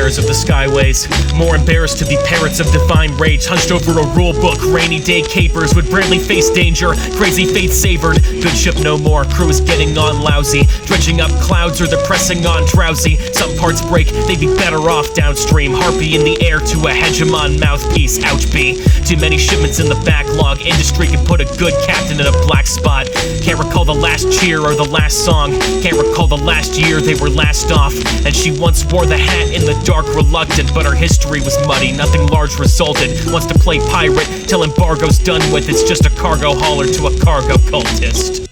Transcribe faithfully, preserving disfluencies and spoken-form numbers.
seafarers of the skyways, more embarrassed to be parrots of divine rage, hunched over a rule book. Rainy day capers would bravely face danger. Crazy fate savored, good ship no more. Crew is getting on lousy, dredging up clouds or they're pressing on drowsy. Some parts break, they'd be better off downstream. Harpy in the air to a hegemon mouthpiece. Ouch B. Too many shipments in the backlog. Industry can put a good captain in a black spot. Can't recall the last cheer or the last song. Can't recall the last year they were last off. And she once wore the hat in the dark, reluctant, but her history was muddy. Nothing large resulted. Wants to play pirate till embargo's done with. It's just a cargo hauler to a cargo cultist.